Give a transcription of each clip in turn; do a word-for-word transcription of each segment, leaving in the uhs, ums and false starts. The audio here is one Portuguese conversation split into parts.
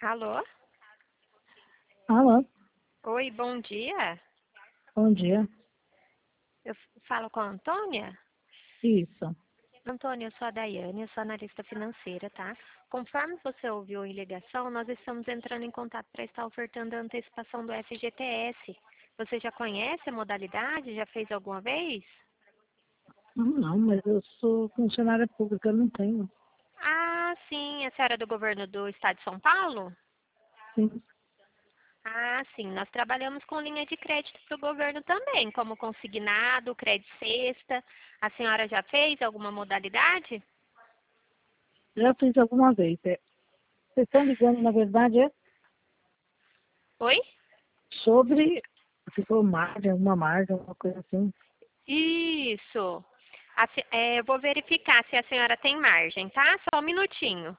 Alô? Alô, Oi, bom dia. bom dia. Eu f- falo com a Antônia? Isso. Antônia, eu sou a Daiane, eu sou analista financeira, tá? Conforme você ouviu em ligação, nós estamos entrando em contato para estar ofertando a antecipação do F G T S. Você já conhece a modalidade? Já fez alguma vez? Hum, Não, mas eu sou funcionária pública, eu não tenho. Ah, sim, a senhora é do governo do estado de São Paulo? Sim. Ah, sim, nós trabalhamos com linha de crédito para o governo também, como consignado, crédito sexta. A senhora já fez alguma modalidade? Já fiz alguma vez. É. Vocês estão ligando, na verdade, é Oi? sobre se for margem, alguma margem, alguma coisa assim. Isso. A se- é, eu vou verificar se a senhora tem margem, tá? Só um minutinho.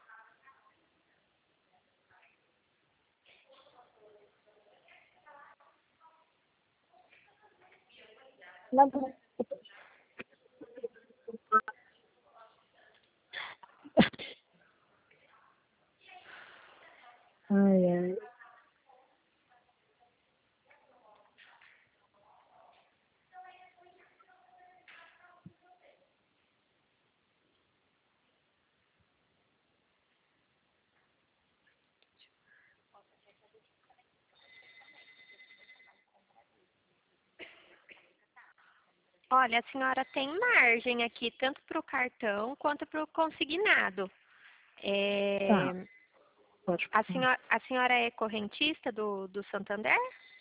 Nada. Ai, ai. Olha, a senhora tem margem aqui, tanto para o cartão quanto para o consignado. Tá, É, pode a falar. senhora, a senhora é correntista do, do Santander?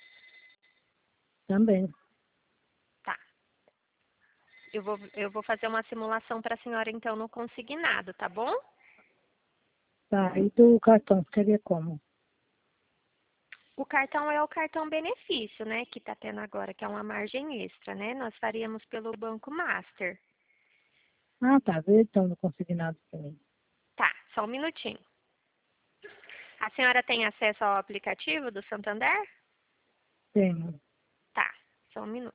Também. Tá. Eu vou, eu vou fazer uma simulação para a senhora, então, no consignado, tá bom? Tá, e do cartão, ficaria como? O cartão é o cartão benefício, né, que está tendo agora, que é uma margem extra, né? Nós faríamos pelo Banco Master. Ah, tá, vê então no consignado também. Tá, só um minutinho. A senhora tem acesso ao aplicativo do Santander? Tenho. Tá, só um minuto.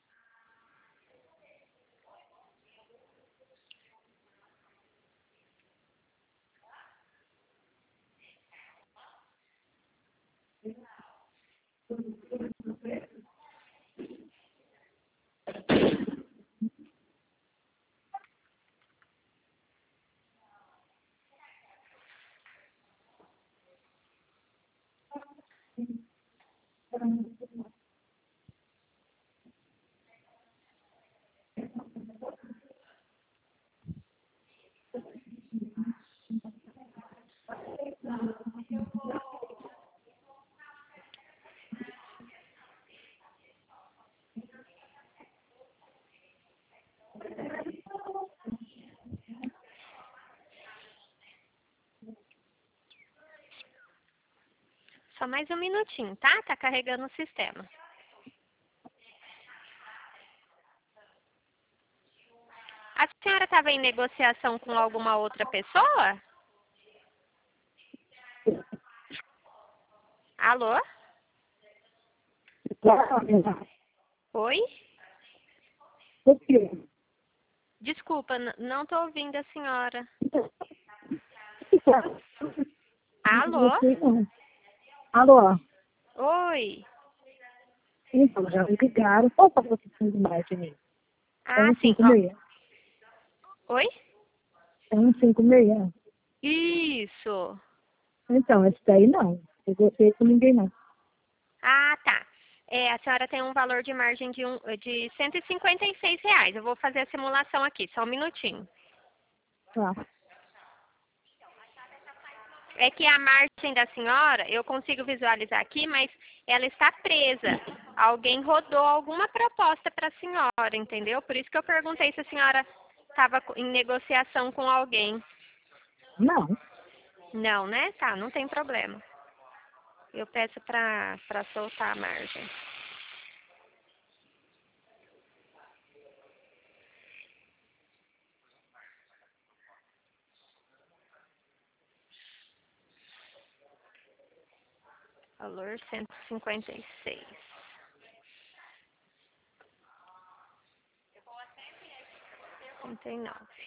Só mais um minutinho, tá? Tá carregando o sistema. A senhora estava em negociação com alguma outra pessoa? Alô? Oi? O quê? Desculpa, n- não tô ouvindo a senhora. Alô? Você não. Alô? Oi? Então, já me ligaram. Qual para você de margem? É Ah, um sim. cinco seis. Ó. Oi? É um cinco seis. Isso. Então, esse daí não. Eu gostei com ninguém não. Ah, tá. É, a senhora tem um valor de margem de, um, de cento e cinquenta e seis reais. Eu vou fazer a simulação aqui, só um minutinho. Tá. É que a margem da senhora, eu consigo visualizar aqui, mas ela está presa. Alguém rodou alguma proposta para a senhora, entendeu? Por isso que eu perguntei se a senhora estava em negociação com alguém. Não. Não, né? Tá, não tem problema. Eu peço para para soltar a margem. Valor cento e cinquenta e seis. trinta e nove.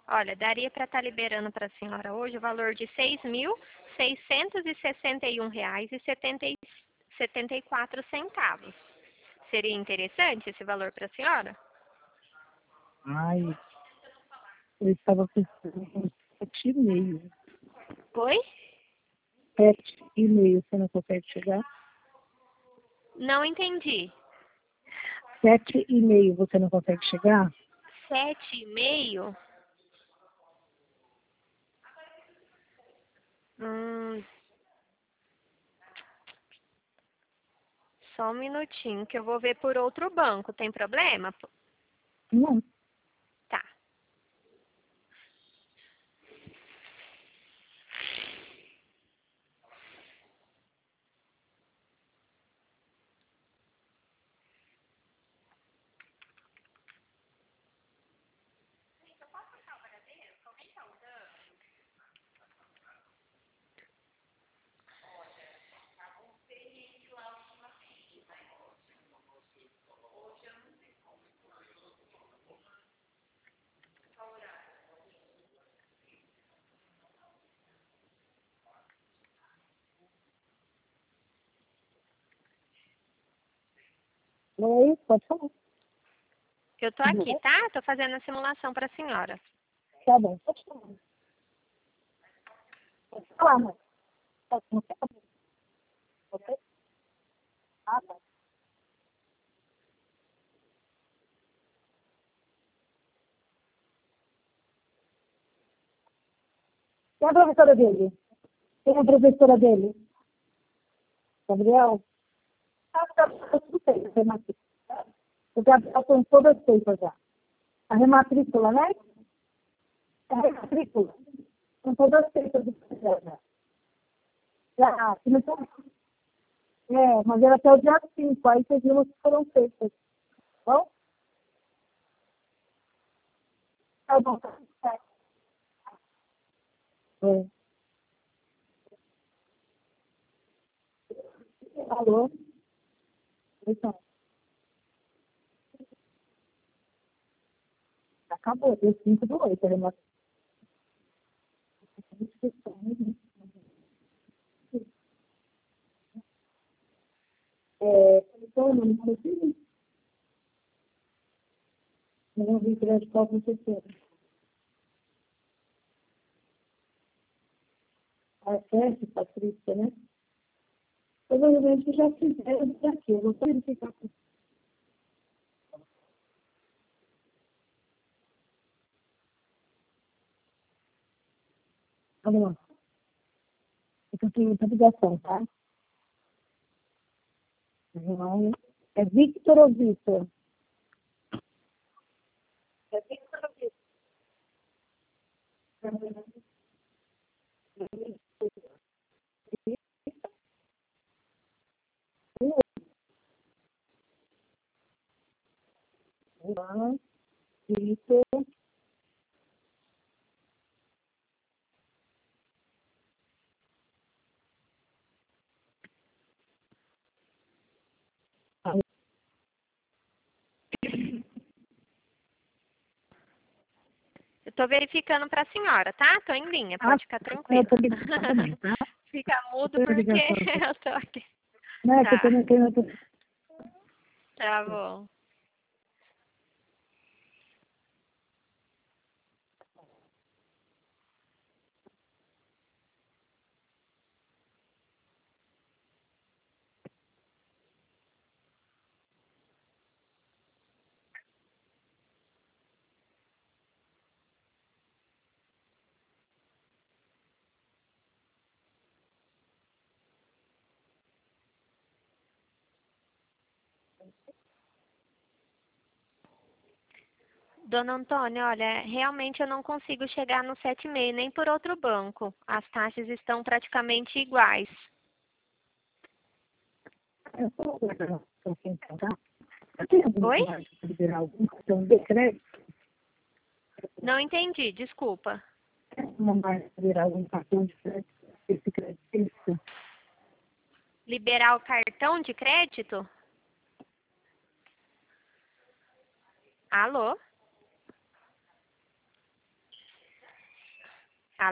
Olha, daria para estar liberando para a senhora hoje o valor de seis mil seiscentos e sessenta e um reais e setenta e quatro centavos. Seria interessante esse valor para a senhora? Ai, eu estava pensando em sete e meio. Oi? Sete e meio, você não consegue chegar? Não entendi. Sete e meio, você não consegue chegar? Sete e meio? Hum, só um minutinho que eu vou ver por outro banco. Tem problema? Não. Tá. Oi, pode falar. Eu tô aqui, tá? Tô fazendo a simulação para a senhora. Tá bom, pode falar. Pode falar, mãe. Pode falar. Ok? Ah, tá. Quem é a professora dele? Quem é a professora dele? Gabriel? Ah, tá, tá tudo feito, tem matrícula. O Gabriel tem todas feitas já. A rematrícula, né? A rematrícula. São todas feitas do projeto já. Já, se não for- é, mas era até o dia cinco, aí vocês viram que foram feitas. Tá bom? Tá bom. Tá. É. Alô? Então, acabou, deu cinco do oito, a rematrícula. É, então, não consigo. Não vi grande qual professora. A Sérgio, Patrícia, né? Provavelmente já fizeram isso aqui. Eu vou só verificar com vamos lá. Eu tenho muita ligação, tá? João. É Victor ou Victor? É Victor ou Victor? João, Victor. Eu tô verificando para a senhora, tá? Tô em linha, Ah, pode ficar eu tranquila. tô ligando também, tá? Fica Eu mudo tô porque ligação. eu tô aqui. Não é que eu Tá, também tenho outro. tá bom. Dona Antônia, olha, realmente eu não consigo chegar no sete e meio nem por outro banco. As taxas estão praticamente iguais. Eu tô aguardando um pouquinho, tá? Eu tenho alguma Oi? margem para liberar algum cartão de crédito? Não entendi, desculpa. Uma margem para liberar algum cartão de crédito? Esse crédito, isso. Liberar o cartão de crédito? Alô?